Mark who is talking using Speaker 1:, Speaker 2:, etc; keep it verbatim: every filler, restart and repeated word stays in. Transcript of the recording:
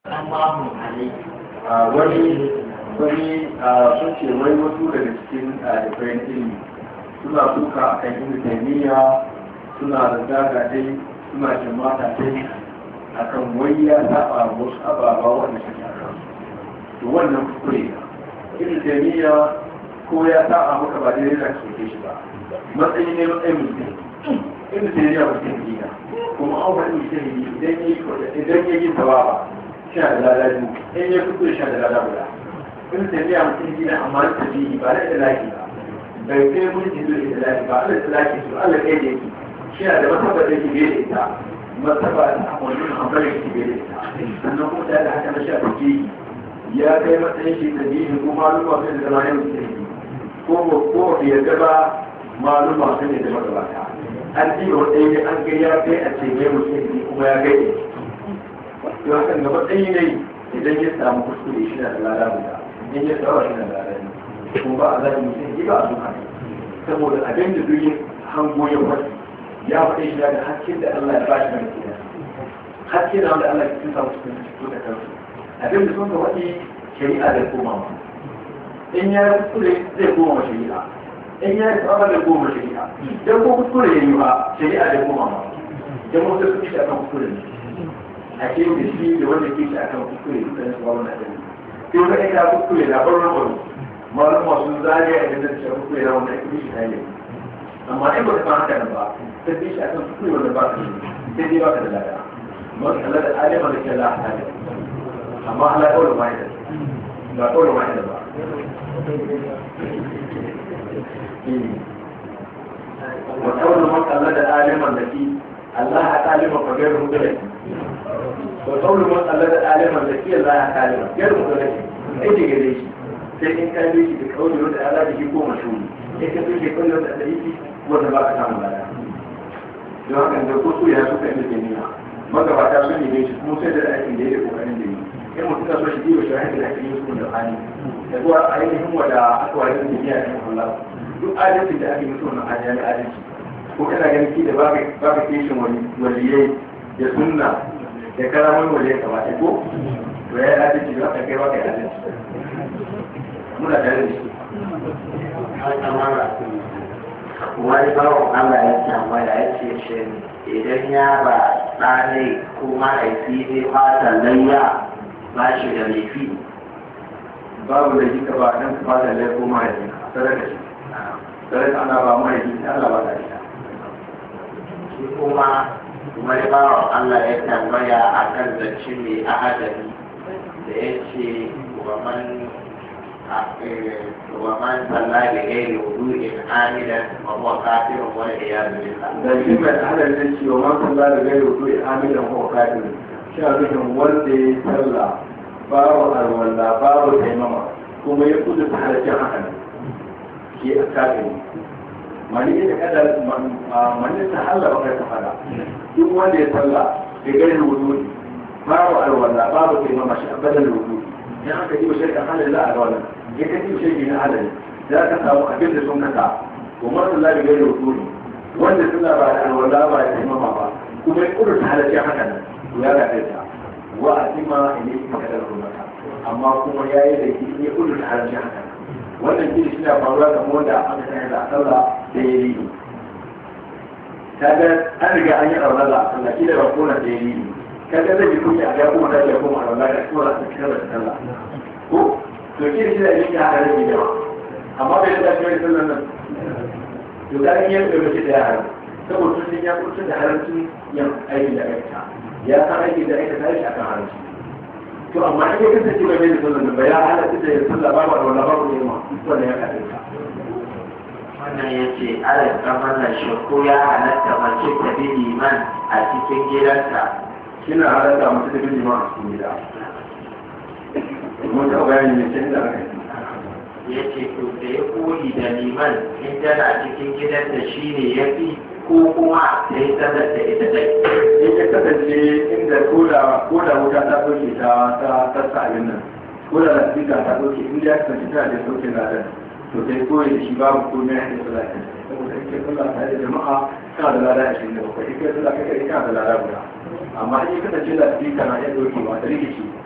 Speaker 1: a wani wani sun ce wai wasu daga cikin ɗalibai ilimi suna suka a kan ibn taymiya suna da daga dai suna jama'a dai a kan wai ya saba wasu ababa wanda suke a kan to wannan kuskure na ibn taymiya ko ya saba maka ba dai yana soke shi ba matsayi ne matsayin mutum ibn taymiya mutum ne kuma an wani mutum idan idan ya yi tawaba sha da lada biyu in ya fito sha da lada guda in tafiya mutum gina amma ta biyu ba da ilaki ba bai kai mun jizo da ilaki ba Allah ta laki su Allah kai da yake shi da masaba da yake bai da ita masaba da wannan amfani da yake bai da ita sannan kuma da haka na sha biyu ya kai matsayin shi da biyu ko maluma sai da zamanin mutum ko ko bai yarda ba maluma sai da magabata an ji wa ɗaya an kai ya kai a ce mai mutum kuma ya kai yau kan gaba ɗaya ne idan ya samu kuskure shi na da lada guda in ya tsawa shi na da lada ne kuma ba a zaɓi mutum yi ba a duka ne saboda abin da duk hango ya faɗi ya faɗi shi da hakkin da Allah ya ba shi na mutum hakkin da Allah ya kusa musu cikin da kansu abin da sun ga faɗi shari'a da koma ma in ya kuskure zai koma ma shari'a in ya tsawa da koma shari'a dan ko kuskure ya yi ba shari'a da koma ma dan mutum su shi akan kuskure ne a ke da shi da wanda ke shi akan kuskure duka ne suwa wani adami sai wani aika kuskure na barin wani malum masu zariya a jirgin shi kuskure na wanda ake shi hanyar amma in ba ta haka nan ba ta bi shi akan kuskure wanda ba ka shi sai dai ba ka da lada masu kalla da alima da ke la a hanyar amma ala kawai ma yadda ba kawai ma yadda ba wa kawai ma kalla da aliman da ke Allah ya talima fa gairu mudalaki wa qawlu man allada aliman da ke Allah ya talima gairu mudalaki ai da gare shi sai in ka bi shi da kawai da Allah da shi ko mashhuri sai ka bi shi kawai da Allah shi wanda ba ka samu lada don haka da ko su ya suka yi da niyya magabata sun yi shi kuma sai da aikin da yake kokarin da yi in mutum na so shi biyo shahidi da ake yi su da hali da zuwa ainihin wanda aka wayar da niyya da Allah duk adalci da ake mutu na ajiyar adalci ko kana ganin ki da baka kishin waliyai da sunna da karamin waliyai kamata ko to ya yi adalci da aka kai baka yi adalci muna tare da shi
Speaker 2: wani bawan Allah ya tambaya ya ce shi idan ya ba ɗane ko mahaifi ne fatan layya ba shi da laifi
Speaker 1: babu da jika ba ɗan fatan layya ko mahaifi sadaka shi sadaka ana ba mahaifi ta Allah ba ta shi
Speaker 2: kuma wani bawan Allah ya tambaya a kan zance mai ahadari da ya ce wa man salla da gairi wudu'in amidan wa huwa kafirun wal iyadu billah.
Speaker 1: Da shi mai ahadari da ce wa man salla da gairi wudu'in amidan wa huwa kafirun shi a cikin wanda ya salla babu alwala babu taimama kuma ya kudu ta halarci haka ne ke a kafin mani da kada mani ta halla ba kai ta fada duk wanda ya salla da gari wudu babu alwala babu kai mama shi abadan wudu dan aka yi shirka halal la alwala ya kace shirki na halal da ka samu abin da sun kasa kuma sallah da gari wudu wanda salla ba da alwala ba da mama ba kuma ya kudu ta halalci haka nan to ya ga ta wa atima ne ka da rumata amma kuma yayi da ya kudu ta halalci haka wannan kiri shi na faruwa da wanda aka sanya da sallah da ya yi kaga an riga an yi aure da sallah kila ba ko na da ya yi kaga zai ji kunya ga kuma da ya kuma aure da kuma da kira da sallah ko to kiri shi da yake haka da yawa amma bai da kira sallah nan to ga in yake da shi da yara saboda sun ya kusa da haramcin yin aiki da aika ya san aiki da aika sai shi akan haramci to amma in ya kasance bai da sallah ba ya halatta da sallah ba ba wala babu ne ma wannan ya kace
Speaker 2: wannan ya ce ala kamalan shakku ya halatta mace ta bi liman a cikin gidansa
Speaker 1: kina halatta mace ta bi liman a cikin gida mun ta bayani ne sai da aka
Speaker 2: ya ce to da ya koyi da liman in tana cikin gidanta shine ya fi ko kuma ta yi sallar da ita dai
Speaker 1: in ya kasance inda koda koda wuta ta doke ta ta tassa abin nan koda da tsika ta doke inda ya kasance ta da sauke ladan to sai koyi da shi babu komai a cikin sallah saboda ake sallah tare da jama'a kana da lada ashirin da bakwai ita sallah kai kana da lada guda amma in ya kasance da tsika na iya doke ba ta rikici